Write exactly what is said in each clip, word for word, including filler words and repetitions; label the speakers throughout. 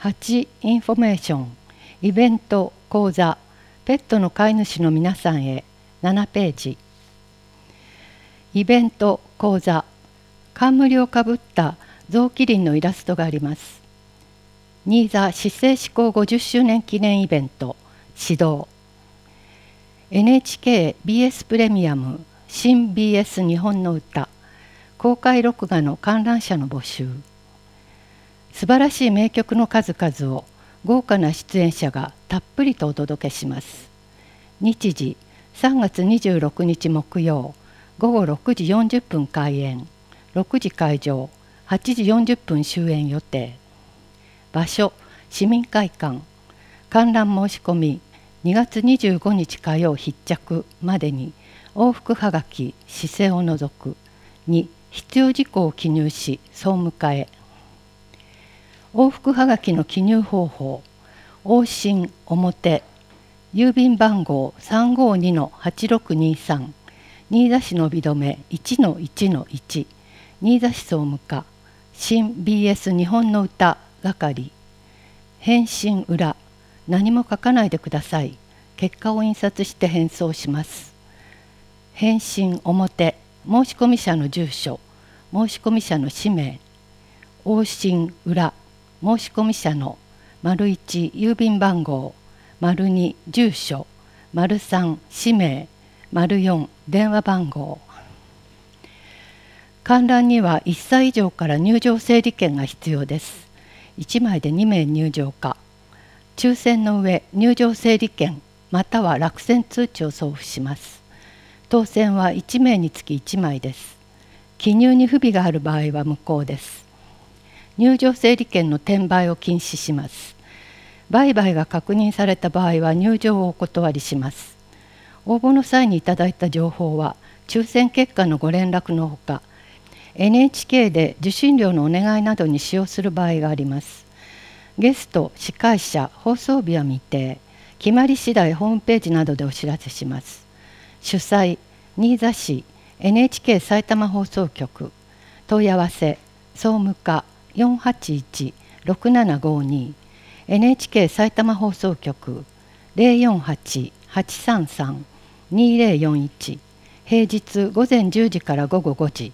Speaker 1: はちインフォメーション、イベント、講座、ペットの飼い主の皆さんへななページ。イベント、講座、冠をかぶったゾウキリンのイラストがあります。新座市政施行ごじゅっしゅうねん記念イベント、始動。エヌエイチケービーエス プレミアム、新 ビーエス 日本の歌、公開録画の観覧者の募集。素晴らしい名曲の数々を豪華な出演者がたっぷりとお届けします。日時さんがつにじゅうろくにち木曜、ごごろくじよんじゅっぷん開演、ろくじ会場、はちじよんじゅっぷん終演予定。場所、市民会館。観覧申し込みにがつにじゅうごにち火曜必着までに往復はがき市政を除くに必要事項を記入し総務課へ。往復はがきの記入方法、往診表、郵便番号 さんごにのはちろくにさん、新座市のび止め いちのいちのいち、新座市総務課、新 ビーエス 日本の歌係。返信裏、何も書かないでください。結果を印刷して返送します。返信表、申込者の住所、申込者の氏名。往診裏、申込者の丸いち郵便番号、丸に住所、丸さん氏名、丸よん電話番号。観覧にはいっさい以上から入場整理券が必要です。いちまいでにめい入場可。抽選の上、入場整理券または落選通知を送付します。当選はいちめいにつきいちまいです。記入に不備がある場合は無効です。入場整理券の転売を禁止します。売買が確認された場合は入場をお断りします。応募の際にいただいた情報は抽選結果のご連絡のほか エヌエイチケー で受信料のお願いなどに使用する場合があります。ゲスト、司会者、放送日は未定。決まり次第ホームページなどでお知らせします。主催、新座市 エヌエイチケー 埼玉放送局。問い合わせ、総務課 よんはちいちろくななごに、エヌエイチケー 埼玉放送局 ゼロよんはち はちさんさん にゼロよんいち、平日午前じゅうじから午後ごじ。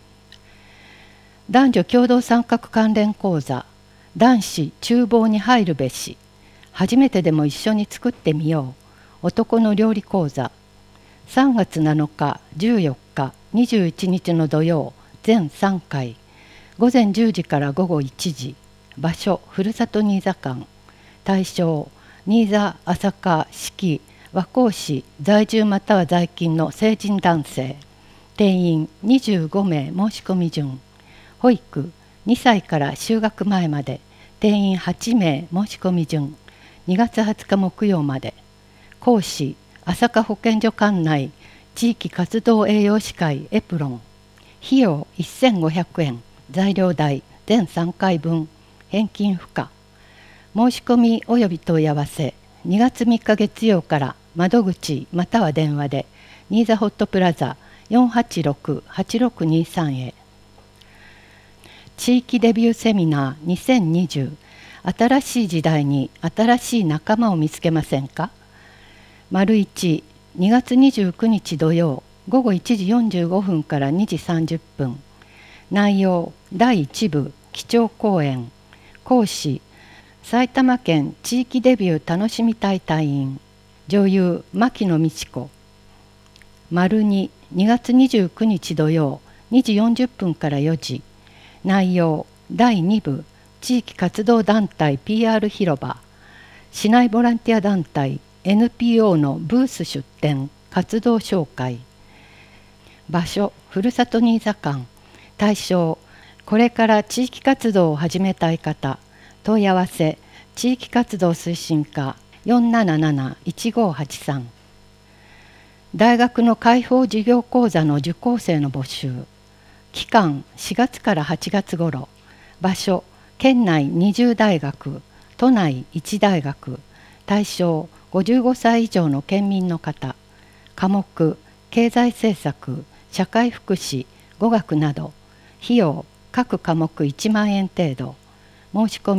Speaker 1: 男女共同参画関連講座、男子厨房に入るべし、初めてでも一緒に作ってみよう、男の料理講座。さんがつなのか、じゅうよっか、にじゅういちにちの土曜、全さんかい、午前じゅうじから午後いちじ。場所、ふるさと新座館。対象、新座、朝霞、四季、和光市在住または在勤の成人男性。定員にじゅうごめい申し込み順。保育、にさいから就学前まで。定員はちめい申し込み順。にがつはつか木曜まで。講師、朝霞保健所管内地域活動栄養士会エプロン。費用せんごひゃくえん。材料代全さんかいぶん。返金不可。申し込みおよび問い合わせにがつみっか月曜から窓口または電話で新座ホットプラザ よんはちろく はちろくにさん へ。地域デビューセミナーにせんにじゅう、新しい時代に新しい仲間を見つけませんか。丸いち、にがつにじゅうくにち土曜ごごいちじよんじゅうごふんからにじさんじゅっぷん。内容だいいちぶ基調講演。講師、埼玉県地域デビュー楽しみたい隊員、女優牧野美智子。丸に、にがつにじゅうくにち土曜にじよんじゅっぷんからよじ。内容だいにぶ地域活動団体 ピーアール 広場。市内ボランティア団体 エヌピーオー のブース出展活動紹介。場所、ふるさと新座館。対象、これから地域活動を始めたい方。問い合わせ、地域活動推進課 よんなななないちごはちさん。大学の開放授業講座の受講生の募集。期間しがつからはちがつ頃。場所、県内にじゅうだいがく、都内いちだいがく。対象、ごじゅうごさい以上の県民の方。科目、経済政策、社会福祉、語学など。費用、各科目いちまんえん程度。申し込み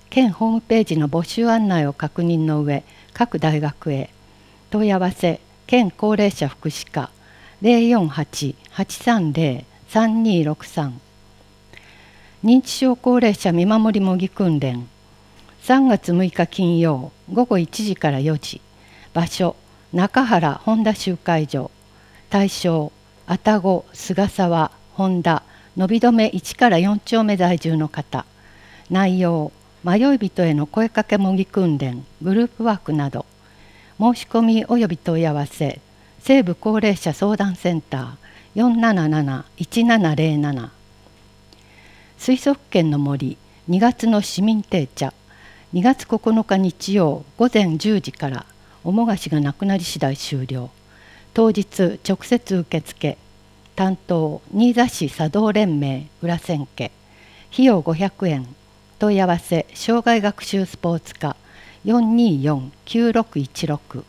Speaker 1: 県ホームページの募集案内を確認の上、各大学へ。問い合わせ県高齢者福祉課 ゼロよんはち はちさんゼロ さんにろくさん。認知症高齢者見守り模擬訓練さんがつむいか金曜午後いちじからよじ。場所中原本田集会所。対象愛宕、菅沢、本田、伸び止めいちからよん丁目在住の方。内容迷い人への声かけ模擬訓練、グループワークなど。申し込みおよび問い合わせ西部高齢者相談センター よんなななな いちななゼロなな。水族館の森にがつの市民定茶にがつここのか日曜午前じゅうじからおもがしがなくなり次第終了。当日直接受付。担当新座市茶道連盟裏千家。費用ごひゃくえん。問い合わせ障害学習スポーツ課 よんにーよん きゅうろくいちろく。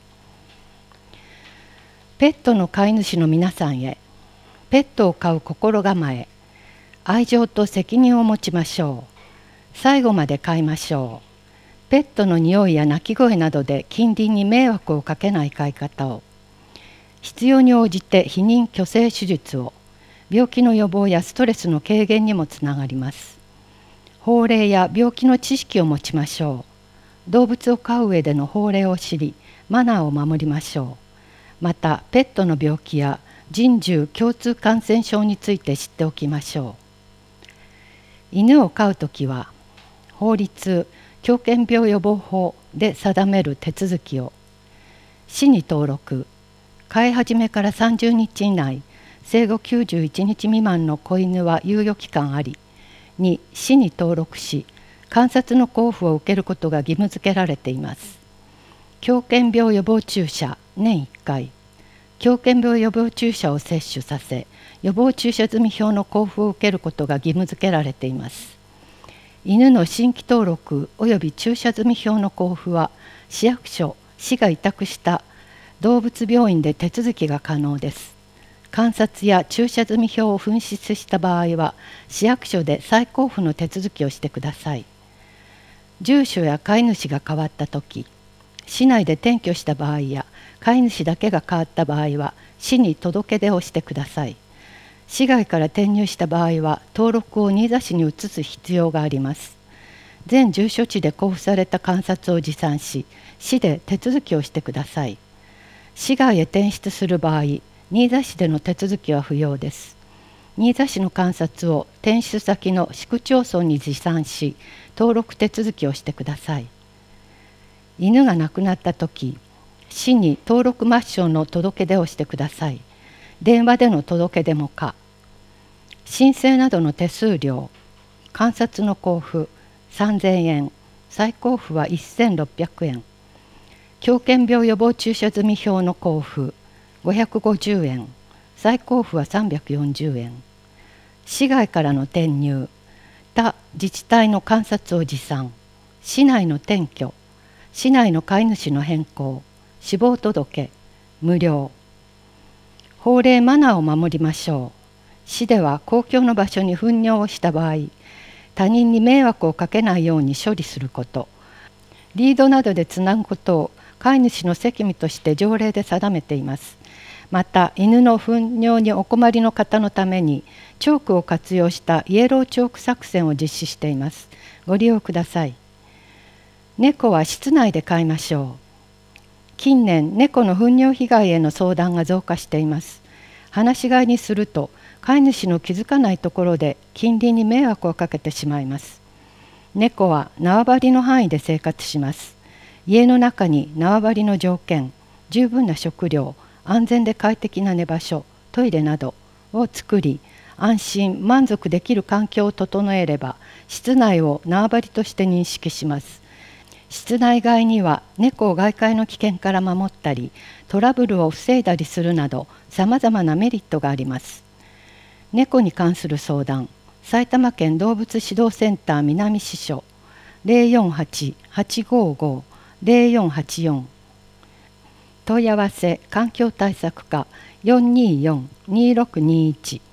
Speaker 1: ペットの飼い主の皆さんへ。ペットを飼う心構え。愛情と責任を持ちましょう。最後まで飼いましょう。ペットの匂いや鳴き声などで近隣に迷惑をかけない飼い方を。必要に応じて避妊去勢手術を。病気の予防やストレスの軽減にもつながります。法令や病気の知識を持ちましょう。動物を飼う上での法令を知り、マナーを守りましょう。また、ペットの病気や人獣共通感染症について知っておきましょう。犬を飼うときは、法律、狂犬病予防法で定める手続きを。市に登録。飼い始めからさんじゅうにち以内、生後きゅうじゅういちにち未満の子犬は猶予期間あり。に市に登録し、観察の交付を受けることが義務付けられています。狂犬病予防注射年いっかい。狂犬病予防注射を接種させ、予防注射済票の交付を受けることが義務付けられています。犬の新規登録および注射済票の交付は、市役所、市が委託した動物病院で手続きが可能です。観察や注射済票を紛失した場合は、市役所で再交付の手続きをしてください。住所や飼い主が変わったとき、市内で転居した場合や飼い主だけが変わった場合は、市に届け出をしてください。市外から転入した場合は、登録を新座市に移す必要があります。全住所地で交付された観察を持参し、市で手続きをしてください。市外へ転出する場合、新座市での手続きは不要です。新座市の観察を転出先の市区町村に持参し、登録手続きをしてください。犬が亡くなったとき、市に登録抹消の届け出をしてください。電話での届け出も可。申請などの手数料、観察の交付さんぜんえん、再交付はせんろっぴゃくえん。狂犬病予防注射済票の交付ごひゃくごじゅうえん、再交付はさんびゃくよんじゅうえん。市外からの転入、他自治体の観察を持参、市内の転居、市内の飼い主の変更、死亡届、無料。法令マナーを守りましょう。市では公共の場所に糞尿をした場合、他人に迷惑をかけないように処理すること、リードなどでつなぐことを飼い主の責務として条例で定めています。また、犬の糞尿にお困りの方のために、チョークを活用したイエローチョーク作戦を実施しています。ご利用ください。猫は室内で飼いましょう。近年、猫の糞尿被害への相談が増加しています。放し飼いにすると、飼い主の気づかないところで近隣に迷惑をかけてしまいます。猫は縄張りの範囲で生活します。家の中に縄張りの条件、十分な食料、安全で快適な寝場所、トイレなどを作り、安心満足できる環境を整えれば、室内を縄張りとして認識します。室内外には猫を外界の危険から守ったり、トラブルを防いだりするなど、さまざまなメリットがあります。猫に関する相談、埼玉県動物指導センター南支所 ゼロよんはち はちごご ゼロよんはちよん。問い合わせ環境対策課 よんにーよん にーろくにーいち。